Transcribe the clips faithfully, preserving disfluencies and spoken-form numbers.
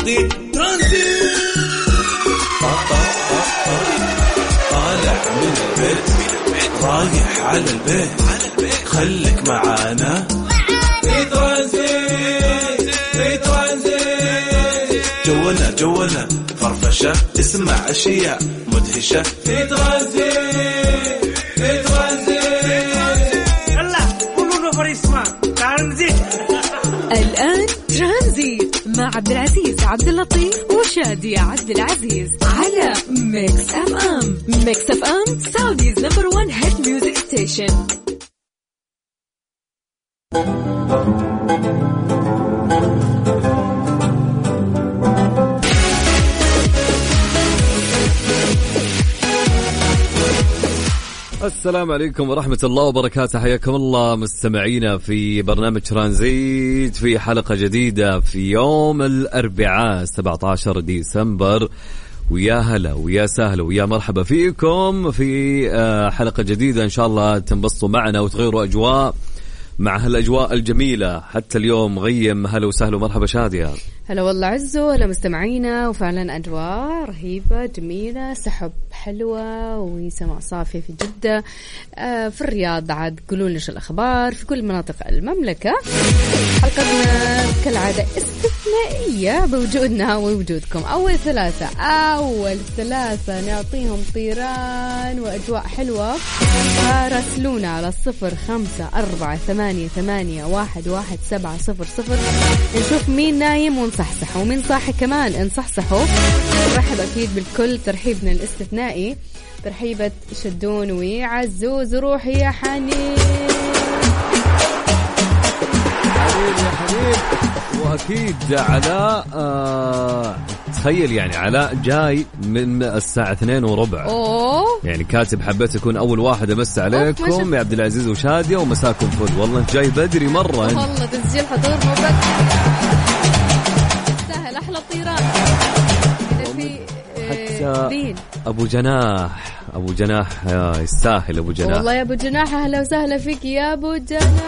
ترانزيت ترانزيت طالع من البيت رايح على البيت خليك معانا في ترانزيت في ترانزيت جولنا جولنا فرفشة اسمع أشياء مدهشة في ترانزيت في ترانزيت يلا قولوا نفر اسمع ترانزيت. الآن ترانزيت مع عبد العزيز عبد اللطيف وشادي عبد العزيز على ميكس اف ام. ميكس اف ام سعوديز نمبر وان هيت ميوزك ستيشن. السلام عليكم ورحمة الله وبركاته. حياكم الله مستمعينا في برنامج ترانزيت في حلقة جديدة في يوم الأربعاء سبعة عشر ديسمبر. ويا هلا ويا سهلا ويا مرحبا فيكم في حلقة جديدة. إن شاء الله تنبسطوا معنا وتغيروا أجواء مع هالأجواء الجميلة. حتى اليوم غيم. هلا وسهلا ومرحبا شادية. هلا والله عزو. هلا مستمعينا. وفعلا أجواء رهيبة جميلة، سحب حلوة وسماء صافية في جدة. آه في الرياض عاد قولوا لنا الأخبار في كل مناطق المملكة. حلقتنا كالعادة استثنائية بوجودنا ووجودكم. أول ثلاثة أول ثلاثة نعطيهم طيران وأجواء حلوة. راسلونا على الصفر خمسة أربعة ثمانية ثمانية واحد واحد سبعة صفر صفر نشوف مين نايم ونصحصحه ومين صاحي كمان انصحصحه. نرحب أكيد بالكل. ترحيبنا الاستثنائي ترحيبة شدون وعزوز روحي يا حنين. حبيب يا حبيب. وأكيد علاء آه تخيل يعني علاء جاي من الساعة اثنين وربع. أوه. يعني كاتب حبيت أكون أول واحد أمس عليكم يا عبد العزيز وشادية ومساكم فل. والله أنت جاي بدري مرة. والله تسجيل حضور مو بدري. سهل أحلى طيران. حتى أبو جناح أبو جناح يستاهل أبو جناح. والله يا أبو جناح أهلا وسهلا فيك يا أبو جناح.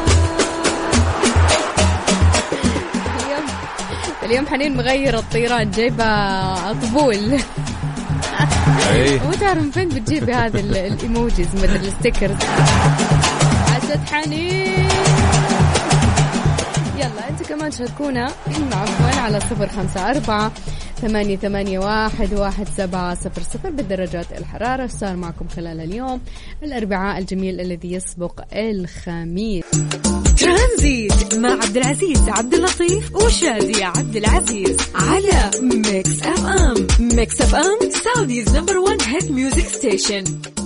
اليوم اليوم حنين مغير الطيران جايبة طبول. مو تعرف من فين بتجيبي هذه الإيموجيز مثل الستيكرز. عشت حنين. يلا أنت كمان شاركونا عفوا على صفر خمسة أربعة ثمانية ثمانية واحد واحد سبعة صفر صفر بالدرجات الحرارة. صار معكم خلال اليوم الأربعاء الجميل الذي يسبق الخميس. ترانزيت مع عبد العزيز عبد اللطيف وشادي عبد العزيز على ميكس اف ام. ميكس اف ام سعوديز نمبر وان هيت ميوزك ستيشن.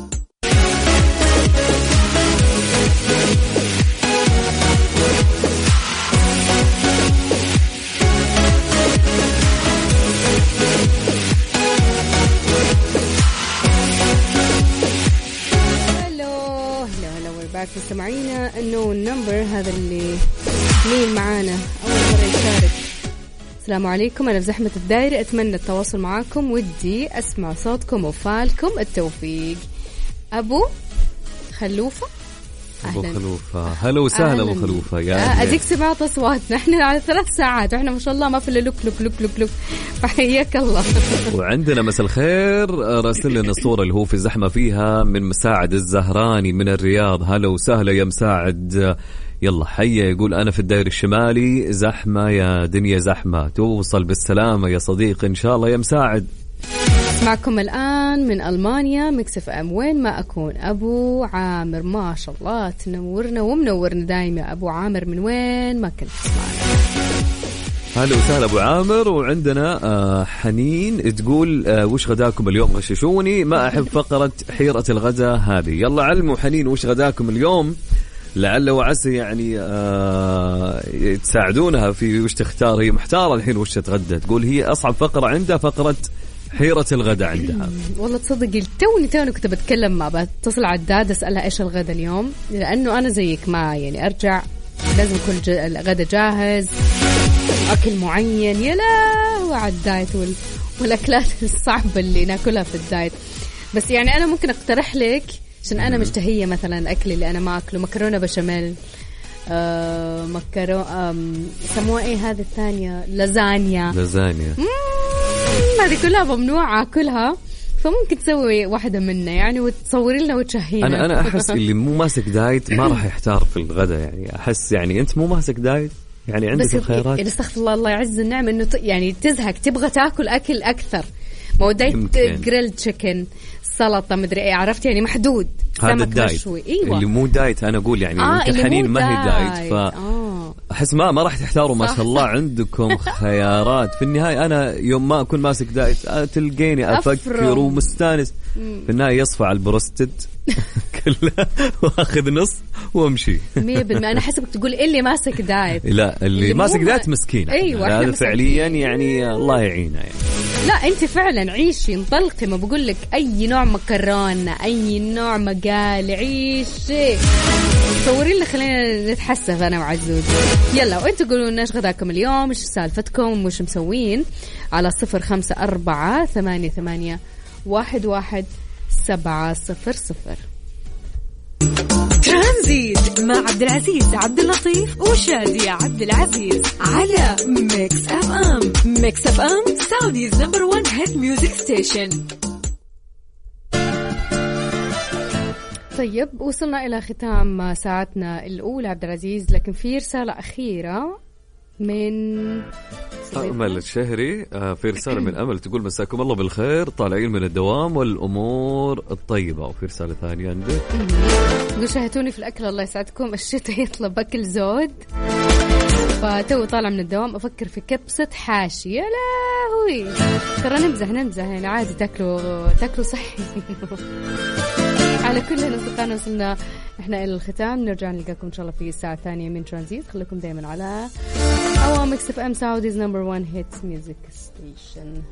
مستمعينا انه النمبر هذا اللي مين معانا اول مره يشارك. السلام عليكم، انا في زحمه الدايره اتمنى التواصل معكم، ودي اسمع صوتكم وفالكم التوفيق. ابو خلوفه. أبو خلوفة هلا وسهلا أبو خلوفة. يا أديك سمعت أصواتنا إحنا على ثلاث ساعات وإحنا ما شاء الله ما في لك لك لك لك لك فحياك الله. وعندنا مساء الخير راسل لنا الصورة اللي هو في زحمة فيها من مساعد الزهراني من الرياض. هلا وسهلا يا مساعد. يلا حيا. يقول أنا في الدائري الشمالي زحمة يا دنيا زحمة، توصل بالسلامة يا صديقي إن شاء الله يا مساعد. معكم الآن من ألمانيا ميكس اف ام وين ما أكون. أبو عامر ما شاء الله تنورنا ومنورنا دايما. أبو عامر من وين ما كنت تسمعنا. هلا وسهلا أبو عامر. وعندنا آه حنين تقول آه وش غداكم اليوم غششوني، ما أحب فقرة حيرة الغداء هذه. يلا علموا حنين وش غداكم اليوم لعل وعسى يعني آه تساعدونها في وش تختار. هي محتارة الحين وش تتغدى. تقول هي أصعب فقرة عندها فقرة حيرة الغداء عندها. والله تصدق توني توني كنت بتكلم مع بتصل على الداد أسألها إيش الغداء اليوم، لأنه أنا زيك ما يعني أرجع لازم كل الغداء جاهز أكل معين. يلا وعلى الدايت وال... والأكلات الصعبة اللي ناكلها في الدايت. بس يعني أنا ممكن أقترح لك عشان أنا مشتهية مثلا أكل اللي أنا ما أكله مكرونة بشاميل آه مكرونة سموها ايه هذه الثانية لازانيا لازانيا هذه كلها ممنوعة كلها، فممكن تسوي واحدة منها يعني وتصوري لنا وتشهينا. أنا أنا أحس اللي مو ماسك دايت ما راح يحتار في الغداء، يعني أحس يعني أنت مو ماسك دايت يعني عندك الخيارات. بس استغفر الله الله يعز النعمة إنه يعني تزهق تبغى تاكل أكل أكثر، ما هو دايت جريل تشيكن سلطة مدري إيه، عرفت يعني محدود. هذا الدايت أيوة. اللي مو دايت أنا أقول يعني آه يمكن حنين ما هي دايت، ف آه. أحس ما ما راح تحتاروا ما شاء الله عندكم خيارات. في النهاية أنا يوم ما أكون ماسك دايت تلقيني أفكر ومستانس، في النهاية يصفى على البروستد كله واخذ نص وامشي. مية بالمية. أنا حسبك تقول اللي ماسك دايت. لا اللي, اللي ماسك دايت مسكين. أيوة هذا فعليا يعني الله يعينه يعني. لا أنت فعلا عيشي انطلقي، ما بقول لك أي نوع مكرونة أي نوع مقال عيشي صوري لنا خلينا نتحسف أنا وعزوز. يلا وأنتوا قولوا لنا إيش غداكم اليوم، إيش سالفتكم، وش مسوين على صفر خمسة أربعة ثمانية ثمانية واحد واحد سبعة صفر صفر. ترانزيت مع عبد العزيز عبد اللطيف وشادية عبد العزيز على ميكس اف ام. ميكس اف ام سعوديز نمبر وان هيت ميوزك ستيشن. طيب وصلنا إلى ختام ساعتنا الأولى عبد العزيز، لكن في رسالة أخيرة من أمل الشهري. في رسالة من أمل تقول مساكم الله بالخير، طالعين من الدوام والأمور الطيبة. وفي رسالة ثانية عندك تقول شاهدوني في الأكل الله يسعدكم، الشتاء يطلب أكل زود، فتو طالع من الدوام أفكر في كبسة حاشي. يا لهوي ترى نمزح نمزح يعني عادي، تاكلوا تاكلوا صحي. على كل أصدقائنا وصلنا إحنا إلى الختام، نرجع نلقاكم إن شاء الله في الساعة الثانية من ترانزيت. خليكم دايما على أوا ميكس اف ام سعوديز نمبر وان هيتس ميوزك ستيشن.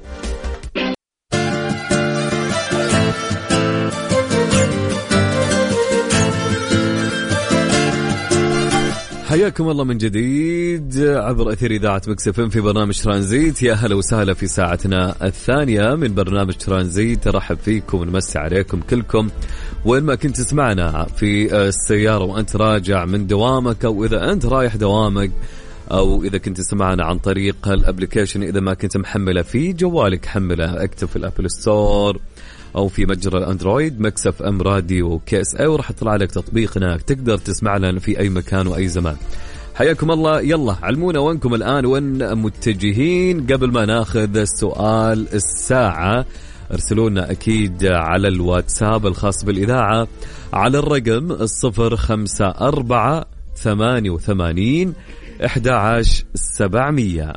حياكم الله من جديد عبر أثير إذاعة ميكس اف ام في برنامج ترانزيت. يا هلا وسهلا في ساعتنا الثانية من برنامج ترانزيت. ترحب فيكم ونمسي عليكم كلكم وين ما كنت تسمعنا، في السيارة وأنت راجع من دوامك، أو إذا أنت رايح دوامك، أو إذا كنت تسمعنا عن طريق الابليكيشن. إذا ما كنت محملة في جوالك حملة، اكتب في الأبل ستور أو في متجر الأندرويد ميكس اف ام راديو كي اس اي، وراح يطلع لك تطبيقنا تقدر تسمع لنا في أي مكان وأي زمان. حياكم الله. يلا علمونا وينكم الآن، وين متجهين قبل ما ناخذ سؤال الساعة. ارسلونا أكيد على الواتساب الخاص بالإذاعة على الرقم الصفر خمسة أربعة ثمانية وثمانين أحد عشر سبعمية.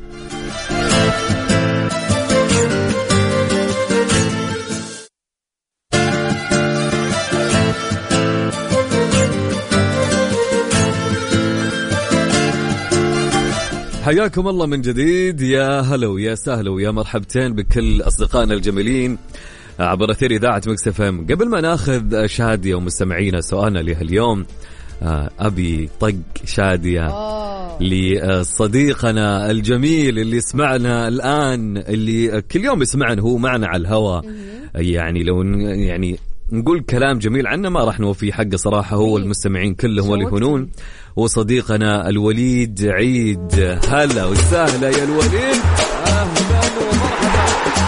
حياكم الله من جديد. يا هلا ويا سهلا ويا مرحبتين بكل أصدقائنا الجميلين عبر أثير إذاعة ميكس اف ام. قبل ما ناخذ شادية ومستمعينا سؤالنا لهاليوم، أبي طق شادية لصديقنا الجميل اللي سمعنا الآن، اللي كل يوم يسمعنا هو معنا على الهواء. يعني لو يعني نقول كلام جميل عنه ما راح نوفي حقه صراحة، هو المستمعين كلهم والهنون، وصديقنا الوليد عيد. هلا وسهلا يا الوليد، أهلا ومرحبا.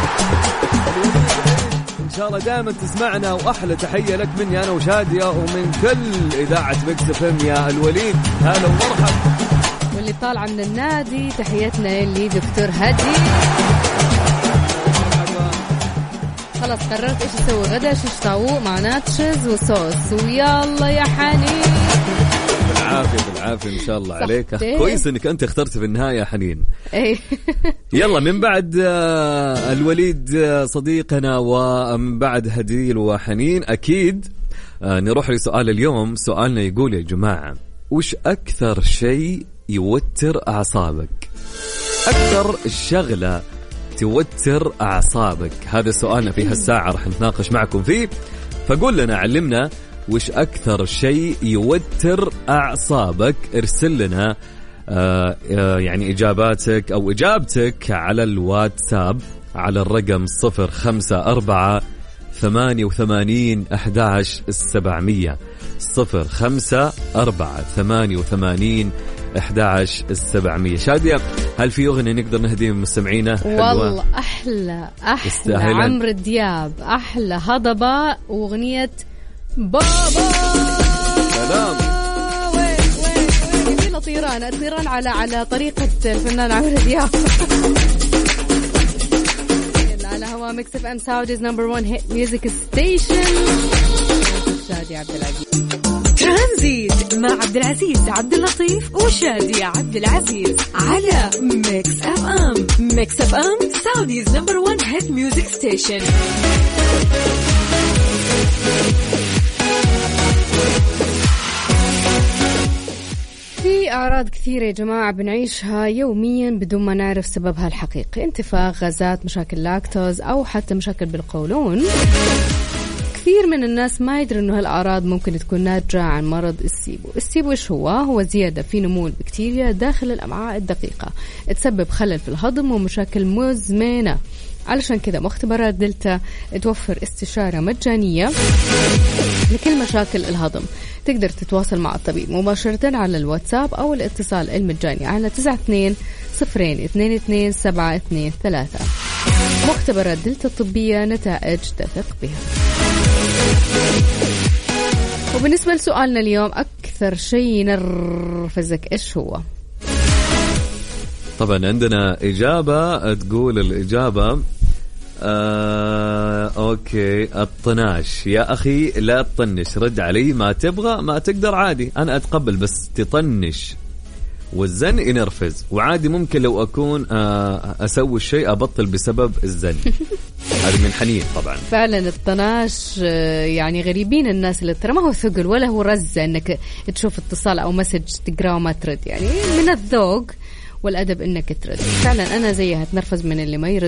إن شاء الله دائما تسمعنا، وأحلى تحية لك مني أنا وشادية ومن كل إذاعة ميكس اف ام يا الوليد. هلا ومرحبا. واللي طالعة من النادي تحياتنا اللي دكتور هادي. خلاص قررت ايش اسوي غدا، شيش طاووق مع ناتشز وصوص، ويلا يا حنين. بالعافية بالعافية إن شاء الله عليك. كويس إنك أنت اخترت في النهاية يا حنين. إيه. يلا من بعد الوليد صديقنا ومن بعد هديل وحنين أكيد نروح لسؤال اليوم. سؤالنا يقول يا جماعة، وش أكثر شيء يوتر أعصابك؟ أكثر الشغلة توتر أعصابك، هذا سؤالنا في هالساعة رح نتناقش معكم فيه. فقول لنا، علمنا وش أكثر شيء يوتر أعصابك. ارسل لنا آه آه يعني إجاباتك أو إجابتك على الواتساب على الرقم صفر خمسة أربعة ثمانية وثمانين أحد عشر سبعمية. صفر خمسة أربعة ثمانية وثمانين أحد عشر السبعمية. شادية، هل في أغنية نقدر نهديه من مستمعينا؟ والله أحلى أحلى عمرو دياب، أحلى هضبة وأغنية بابا. سلام. وين وين وين يبينا طيران طيران على على طريقة الفنان عمرو دياب. على هوا ميكس اف ام سعوديز نمبر وان هيت ميوزك ستيشن. شادي عبد العزيز ترانزيت مع عبد العزيز عبد اللطيف وشادي عبد العزيز على ميكس اف ام. ميكس اف ام سعوديز نمبر وان هيت ميوزك ستيشن. في أعراض كثيرة يا جماعة بنعيشها يوميا بدون ما نعرف سببها الحقيقي، انتفاخ، غازات، مشاكل لاكتوز أو حتى مشاكل بالقولون. كثير من الناس ما يدري إنه هالأعراض ممكن تكون ناتجة عن مرض السيبو. السيبو إيش هو؟ هو زيادة في نمو البكتيريا داخل الأمعاء الدقيقة، تسبب خلل في الهضم ومشاكل مزمنة. علشان كذا مختبرات دلتا توفر استشارة مجانية لكل مشاكل الهضم. تقدر تتواصل مع الطبيب مباشرة على الواتساب أو الاتصال المجاني على تسعة اثنين صفرين اثنين اثنين سبعة اثنين ثلاثة. مختبرات دلتا الطبية، نتائج تثق بها. وبالنسبة لسؤالنا اليوم، أكثر شيء ينرفزك إيش هو؟ طبعا عندنا إجابة تقول الإجابة آه، أوكي الطناش. يا أخي لا تطنش، رد علي، ما تبغى ما تقدر عادي أنا أتقبل، بس تطنش والزن ينرفز. وعادي ممكن لو أكون آه أسوي الشيء أبطل بسبب الزن. هذا من حنين طبعا. فعلا الطناش يعني غريبين الناس اللي ترى ما هو ثقل ولا هو رزة انك تشوف اتصال او مسج تقراه وما ترد، يعني من الذوق والأدب انك ترد. فعلا انا زيها تنرفز من اللي ما يرد.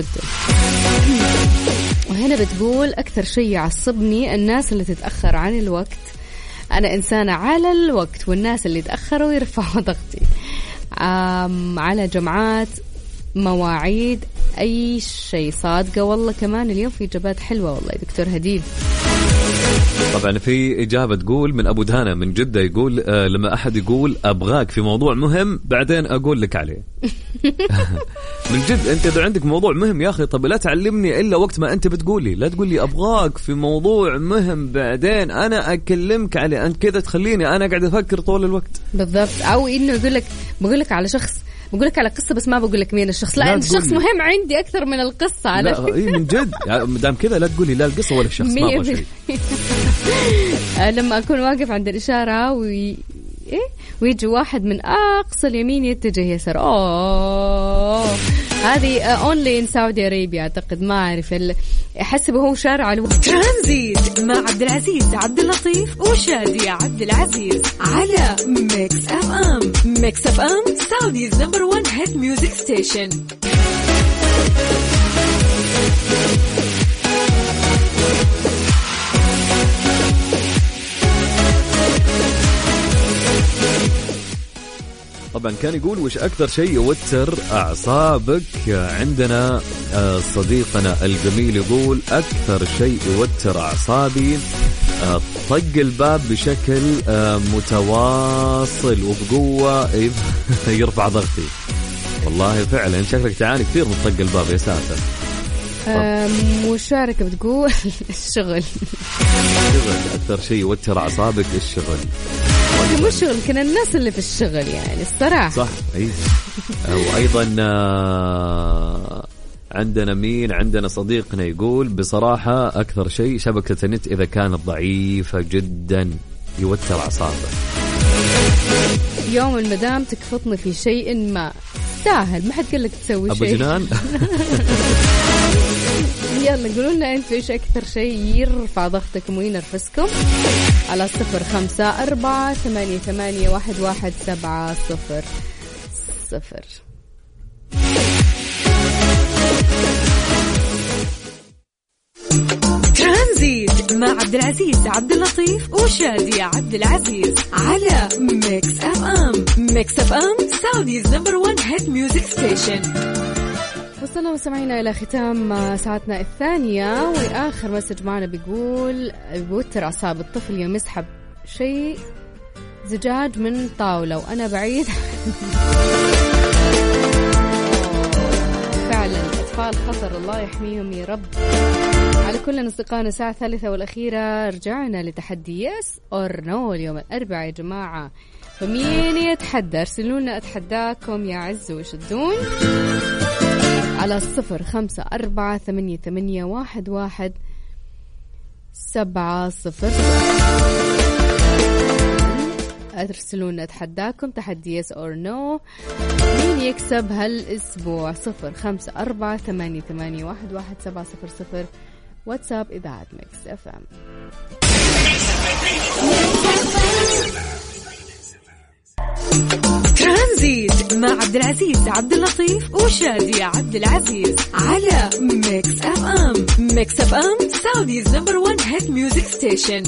وهنا بتقول اكثر شيء يعصبني الناس اللي تتأخر عن الوقت. انا انسانة على الوقت، والناس اللي تأخروا يرفعوا ضغطي على جمعات، مواعيد، أي شيء. صادقة والله. كمان اليوم في إجابات حلوة والله دكتور هديل. طبعا في إجابة تقول من أبو دهانة من جدة، يقول آه لما أحد يقول أبغاك في موضوع مهم بعدين أقول لك عليه. من جد أنت إذا عندك موضوع مهم يا أخي طب لا تعلمني إلا وقت ما أنت بتقولي، لا تقول لي أبغاك في موضوع مهم بعدين أنا أكلمك عليه. أنت كذا تخليني أنا قاعد أفكر طول الوقت. بالضبط. أو إنه يقول لك بقول لك على شخص، بقول لك على قصة بس ما بقول لك مين الشخص. لا, لا الشخص مهم عندي أكثر من القصة. على لا إيه من جد مدام كذا لا تقولي لا القصة ولا الشخص ما أبغى شيء. لما أكون واقف عند الإشارة وي... إيه؟ ويجي واحد من أقصى اليمين يتجه يسار، أوه هذه أونلي إن سعودي أرابيا أعتقد، ما أعرف ال... أحسبه هو شارع الوقت. ترانزيت مع عبد العزيز عبد اللطيف وشادي عبد العزيز على ميكس اف ام. ميكس اف ام سعوديز نمبر وان هيت ميوزك ستيشن. طبعا كان يقول وش أكثر شيء يوتر أعصابك. عندنا صديقنا الجميل يقول أكثر شيء يوتر أعصابي طق الباب بشكل متواصل وبقوة يرفع ضغطي. والله فعلا شكلك تعاني كثير من طق الباب يا ساتر. مشاركة بتقول الشغل. الشغل أكثر شيء يوتر أعصابك الشغل. مو الشغل كان الناس اللي في الشغل يعني الصراحة. صح أي. وأيضا عندنا مين عندنا صديقنا يقول بصراحة أكثر شيء شبكة النت إذا كانت ضعيفة جدا يوتر أعصابه. يوم المدام تكفطني في شيء ما سهل ما حد قال لك تسوي أبو شيء. جنان. يلا قولوا لنا أنتوا إيش أكثر شيء يرفع ضغطكم وينرفزكم على صفر خمسة أربعة ثمانية ثمانية واحد واحد سبعة صفر صفر. ترانزيت مع عبد العزيز عبد اللطيف وشادي عبد العزيز على ميكس اف ام. ميكس اف ام سعوديز نمبر وان هيت ميوزك ستيشن. وصلنا وسمعنا إلى ختام ساعتنا الثانية، وآخر مسج معنا بيقول بيوتر أعصاب الطفل يوم يسحب شيء زجاج من طاولة وأنا بعيد. فعلا أطفال خطر، الله يحميهم يا رب. على كل أصدقائنا الساعة الثالثة والأخيرة رجعنا لتحدي يس أور نو اليوم الأربعاء يا جماعة. فمين يتحدى؟ ارسلوا لنا أتحداكم يا عز وشدون على صفر خمسة أربعة ثمانية ثمانية واحد واحد سبعة صفر. ارسلونا أتحداكم تحدي يس أور نو. مين يكسب هالأسبوع؟ صفر خمسة أربعة ثمانية ثمانية واحد واحد سبعة صفر صفر. واتساب إذاعة ميكس اف ام. ترانزيت مع عبد العزيز عبد اللطيف وشادية عبد العزيز على ميكس اف ام. ميكس اف ام سعوديز نمبر ون هيت ميوزك ستيشن.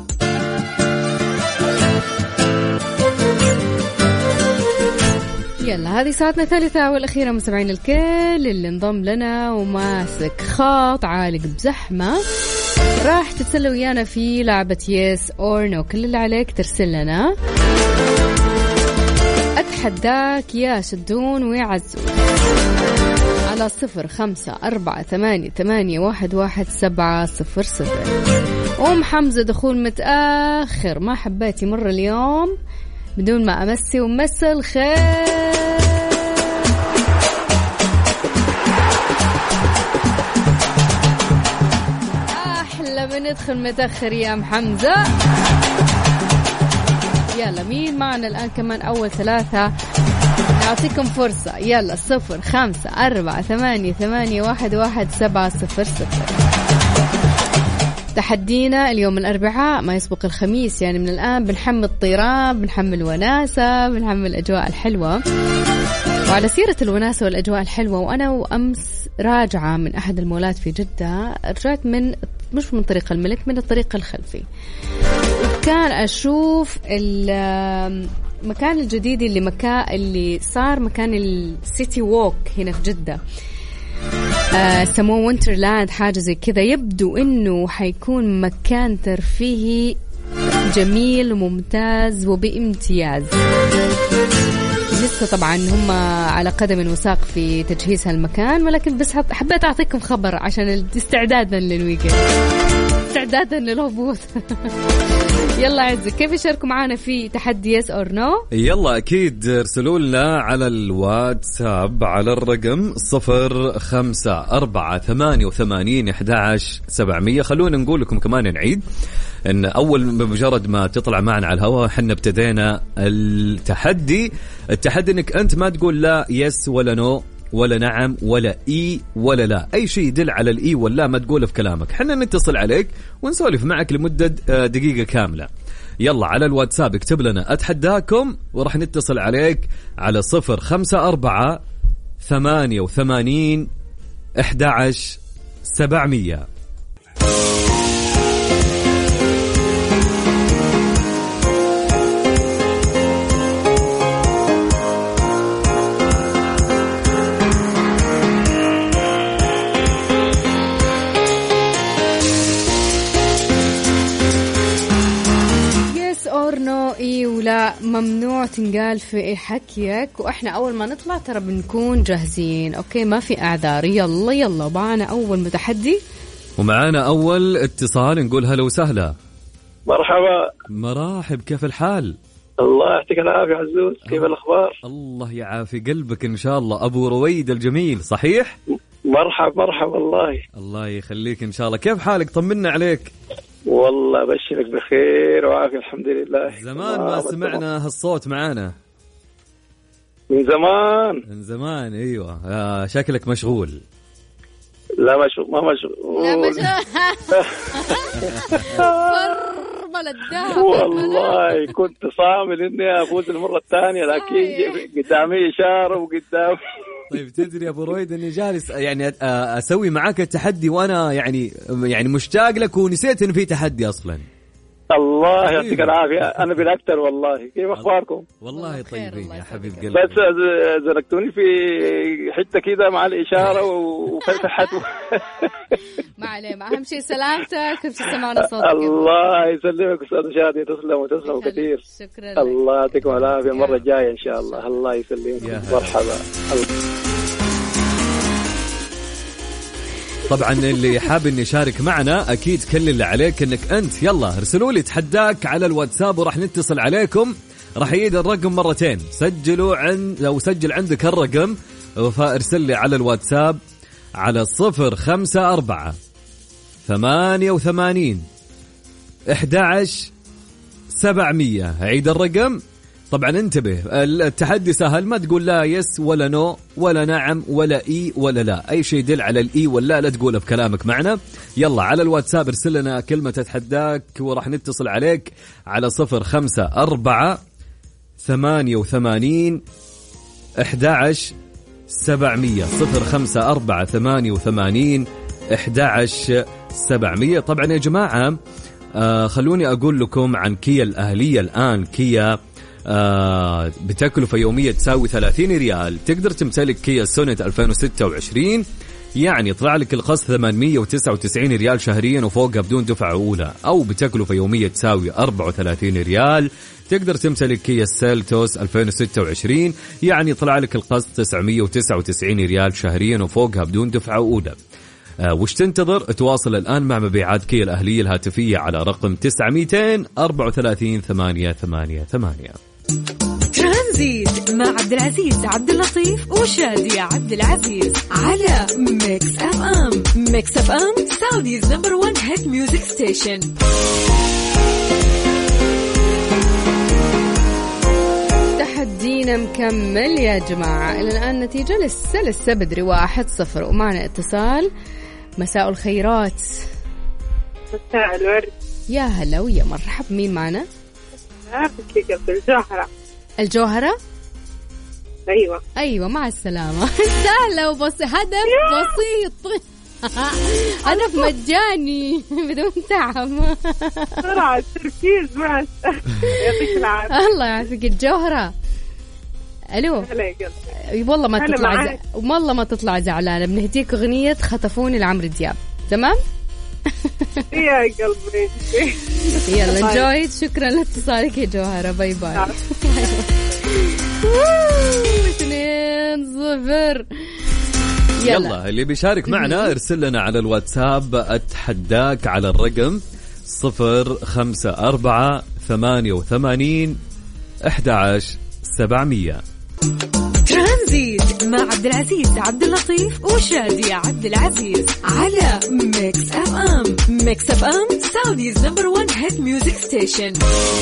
يلا هذه ساعتنا الثالثة والأخيرة مستمعين الكل اللي انضم لنا وماسك خاط عالق بزحمة راح تتسلى ويانا في لعبة يس أور نو. كل اللي عليك ترسل لنا أتحداك يا شدون ويعزون على صفر خمسة أربعة ثمانية ثمانية واحد واحد سبعة صفر صفر. أم حمزة دخول متأخر، ما حبيتي مرة اليوم بدون ما أمسي ومسي الخير. أحلى من ندخل متأخر يا أم حمزة. يلا مين معنا الآن كمان أول ثلاثة نعطيكم فرصة. يلا صفر خمسة أربعة ثمانية ثمانية واحد واحد سبعة صفر صفر. تحدينا اليوم الأربعاء ما يسبق الخميس، يعني من الآن بنحمل الطيران، بنحمل وناسة، بنحمل الأجواء الحلوة. وعلى سيرة الوناسة والأجواء الحلوة، وأنا وأمس راجعة من أحد المولات في جدة، رجعت من مش من طريق الملك، من الطريق الخلفي، وكان أشوف المكان الجديد اللي مكان اللي صار مكان السيتي ووك هنا في جدة، آه سموه وينترلاند حاجة زي كذا. يبدو إنه حيكون مكان ترفيهي جميل وممتاز وبامتياز. لسه طبعا هم على قدم وساق في تجهيز هالمكان، ولكن بس حبيت أعطيكم خبر عشان استعدادا للويكند، استعدادا للهبوط. يلا عزك، كيف يشاركوا معنا في تحدي يس أور نو؟ يلا أكيد ارسلوا لنا على الواتساب على الرقم صفر خمسة أربعة ثمانية وثمانين أحد عشر سبعمية. خلونا نقول لكم كمان نعيد إن أول بمجرد ما تطلع معنا على الهواء حنا ابتدينا التحدي. التحدي إنك أنت ما تقول لا يس ولا نو ولا نعم ولا إي ولا لا، أي شيء يدل على الإي ولا ما تقوله في كلامك. حنا نتصل عليك ونسولف معك لمدة دقيقة كاملة. يلا على الواتساب اكتب لنا أتحداكم ورح نتصل عليك على صفر خمسة أربعة ثمانية وثمانين أحد عشر سبعمية. إيه ولا ممنوع تنقال في حكيك، وإحنا أول ما نطلع ترى بنكون جاهزين. أوكي ما في أعذار. يلا يلا معنا أول متحدي ومعنا أول اتصال. نقول هلا وسهلا. مرحبا. مراحب، كيف الحال؟ الله يعطيك العافية عزوز، كيف الأخبار؟ الله يعافي قلبك إن شاء الله. أبو رويد الجميل صحيح؟ مرحب مرحب. الله الله يخليك إن شاء الله. كيف حالك؟ طمنا عليك. والله بشرك بخير وعافية الحمد لله. زمان ما سمعنا هالصوت معانا. من زمان من زمان. أيوة آه شكلك مشغول. لا مشغول ما مشغول. لا مشغول. فرمل الدهب. والله كنت صامل إني أفوز المرة الثانية، لكن قدامي إشارة وقدامي. طيب تدري يا أبو رويد أني جالس يعني أسوي معاك التحدي وأنا يعني يعني مشتاق لك ونسيت إن في تحدي أصلا. الله يعطيك العافية. أنا بالأكثر والله. كيف أخباركم؟ والله طيبين يا حبيب قلبي. بس زرقتوني في حتة كده مع الإشارة وفتحت. ما عليه، ما أهم شيء سلامتك. كيف سمعنا صوتك؟ الله يسلمك أستاذ شادي. تسلم وتسلم كثير. شكرا لك. الله يعطيكم العافية. المرة الجاية إن شاء الله. الله يسلمك. مرحبا. طبعا اللي حاب اني يشارك معنا اكيد كل اللي عليك انك انت يلا ارسلوا لي تحداك على الواتساب وراح نتصل عليكم. راح يعيد الرقم مرتين. سجلوا عن لو سجل عندك الرقم فارسل لي على الواتساب على صفر خمسة أربعة ثمانية وثمانين أحد عشر سبعمية. عيد الرقم. طبعا انتبه التحدي سهل. ما تقول لا يس ولا نو ولا نعم ولا اي ولا لا. اي شيء يدل على الاي ولا لا تقوله بكلامك معنا. يلا على الواتساب ارسل لنا كلمة تحداك وراح نتصل عليك على صفر خمسة أربعة ثمانية وثمانين أحد عشر سبعمية. صفر خمسة أربعة ثمانية وثمانين أحد عشر سبعمية. طبعا يا جماعة آه خلوني أقول لكم عن كيا الأهلية الآن. كيا آه بتكلفة يومية تساوي ثلاثين ريال تقدر تمتلك كيا سونيت ألفين وستة وعشرين. يعني يطلع لك القسط ثمانمية وتسعة وتسعين ريال شهريا وفوقها بدون دفعة أولى. أو بتكلفة يومية تساوي أربعة وثلاثين ريال تقدر تمتلك كيا سيلتوس ألفين وستة وعشرين. يعني يطلع لك القسط تسعمية وتسعة وتسعين ريال شهريا وفوقها بدون دفعة أولى. آه وش تنتظر؟ تواصل الآن مع مبيعات كيا الأهلية الهاتفية على رقم تسعة مئتين أربعة وثلاثين ثمانية ثمانية ثمانية. ترانزيت مع عبد العزيز عبد اللطيف وشادي عبد العزيز على ميكس اف ام. ميكس اف ام سعوديز نمبر ون هيت ميوزك ستيشن. تحدينا مكمل يا جماعة. إلى الآن نتيجة لسه لسه بدري واحد صفر. ومعنا اتصال. مساء الخيرات. مساء الورد. يا هلا ويا مرحب. مين معنا؟ الجوهرة. الجوهرة. أيوة أيوة مع السلامة. سهلة وبس. هدف بسيط. هدف مجاني بدون تعب. بسرعة تركيز مع. يعطيك العافية. الله يعافيك. الجوهرة. ألو. والله ما تطلع ز... والله ما تطلع زعلانة. بنهديك أغنية خطفوني لعمرو دياب. تمام. يا قلبي. يلا انجويت. شكرا لاتصالك يا جوهرة. باي باي. اثنين صفر. يلا اللي بيشارك معنا ارسل لنا على الواتساب اتحداك على الرقم صفر خمسة أربعة ثمانية وثمانين أحد عشر سبعمية. ترانزيت مع عبد العزيز عبد اللطيف وشادي عبد العزيز على ميكس اف ام. ميكس اف ام سعوديز نمبر ون هيت ميوزك ستيشن.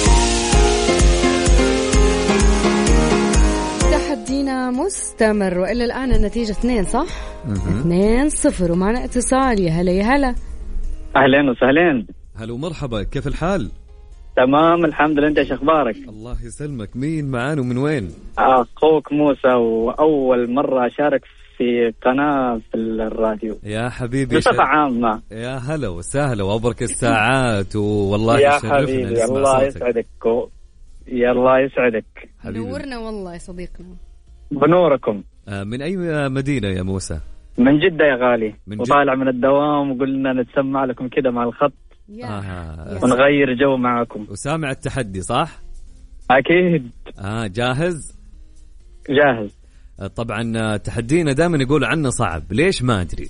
تحدينا مستمر وإلى الآن النتيجة اثنين صح؟ اثنين صفر. ومعنا اتصال. يا هلا يا هلا. أهلين وسهلين. هلا ومرحبا. كيف الحال؟ تمام الحمد لله. انت ايش اخبارك؟ الله يسلمك. مين معانا ومن وين؟ اخوك موسى. واول مره اشارك في قناه في الراديو يا حبيبي. بصفه عامه. يا هلا وسهلا وابرك الساعات. والله يا حبيبي الله يسعدك. يا الله يسعدك. نورنا والله يا صديقنا. بنوركم. آه من اي مدينه يا موسى؟ من جده يا غالي. من وطالع من الدوام وقلنا نتسمع لكم كده مع الخط آه. ونغير جو معكم. وسامع التحدي صح؟ أكيد. آه جاهز؟ جاهز. آه طبعا تحدينا دائما يقول عنه صعب. ليش ما أدري.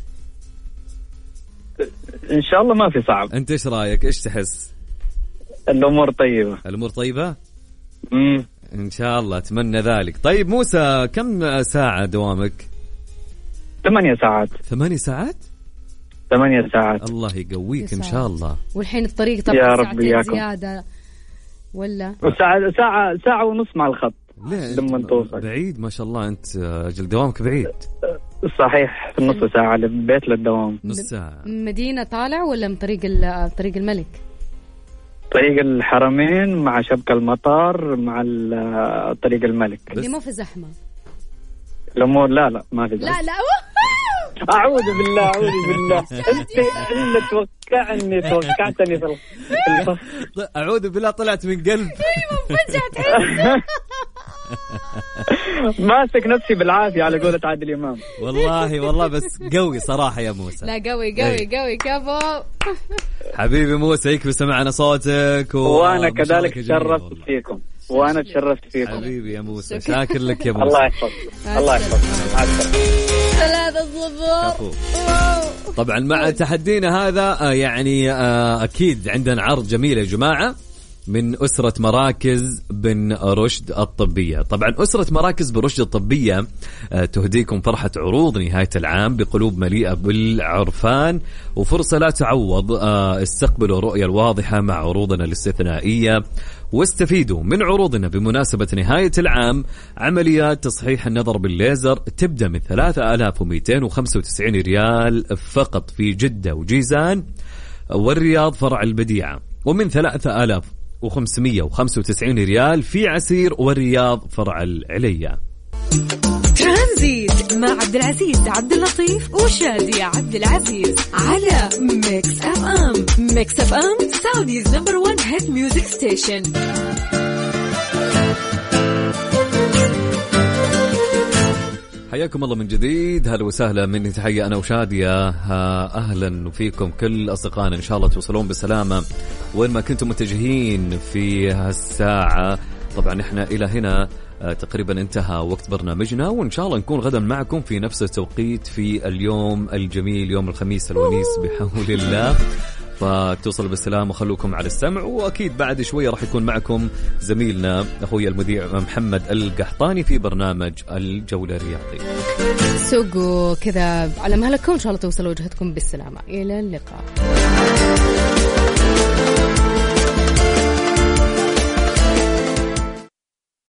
إن شاء الله ما في صعب. أنت إيش رأيك؟ إيش تحس؟ الأمور طيبة. الأمور طيبة؟ مم. إن شاء الله أتمنى ذلك. طيب موسى كم ساعة دوامك؟ ثمانية ساعات. ثمانية ساعات؟ ثمانية ساعات. الله يقويك إن شاء الله. والحين الطريق طبعا يا رب إياكم. زيادة ولا؟ ساعة ساعة ساعة ونص مع الخط. لما توصل بعيد ما شاء الله. أنت أجل دوامك بعيد. صحيح. في نص ساعة للبيت للدوام. نص ساعة. مدينة طالع ولا من طريق طريق الملك؟ طريق الحرمين مع شبكة المطار مع طريق الملك. اللي ما في زحمة. الأمور لا لا ما في زحمة. لا لا أعوذ بالله أعوذ بالله أنت اللي توقعني توقعتني في الفصل. أعوذ بالله طلعت من قلب. ماسك نفسي بالعافية على قولة عادل إمام. والله والله بس قوي صراحة يا موسى. لا قوي قوي قوي كفو. حبيبي موسى يكفي سمعنا صوتك و... وأنا كذلك تشرفت فيكم. وأنا تشرفت فيكم حبيبي يا موسى. شاكر لك يا موسى. الله يحفظك. الله يحفظك. ثلاثة صفر. طبعا مع تحدينا هذا يعني أكيد عندنا عرض جميل يا جماعة من أسرة مراكز بن رشد الطبية. طبعا أسرة مراكز بن رشد الطبية تهديكم فرحة عروض نهاية العام بقلوب مليئة بالعرفان وفرصة لا تعوض. استقبلوا الرؤية الواضحة مع عروضنا الاستثنائية واستفيدوا من عروضنا بمناسبة نهاية العام. عمليات تصحيح النظر بالليزر تبدأ من ثلاثة آلاف ومئتين وخمسة وتسعين ريال فقط في جدة وجيزان والرياض فرع البديعة، ومن ثلاثة آلاف وخمسمئة وخمسة وتسعين ريال في عسير والرياض فرع العليا. ترانزيت مع عبد العزيز عبد اللطيف وشادي عبد العزيز على ميكس اف ام. ميكس اف ام سعوديز نمبر وان هيت ميوزك ستيشن. حياكم الله من جديد. هلا وسهلا، مني تحية أنا وشادية. أهلا فيكم كل أصدقائنا، إن شاء الله توصلون بسلامة وين ما كنتم متجهين في هالساعة. طبعا إحنا إلى هنا تقريبا انتهى وقت برنامجنا، وإن شاء الله نكون غدا معكم في نفس التوقيت في اليوم الجميل يوم الخميس الونيس بحول الله. فتوصل بالسلام وخلوكم على السمع، وأكيد بعد شوية راح يكون معكم زميلنا أخوي المذيع محمد القحطاني في برنامج الجولة الرياضية. سوقوا كذا على مهلكم، إن شاء الله توصلوا وجهتكم بالسلامة. إلى اللقاء.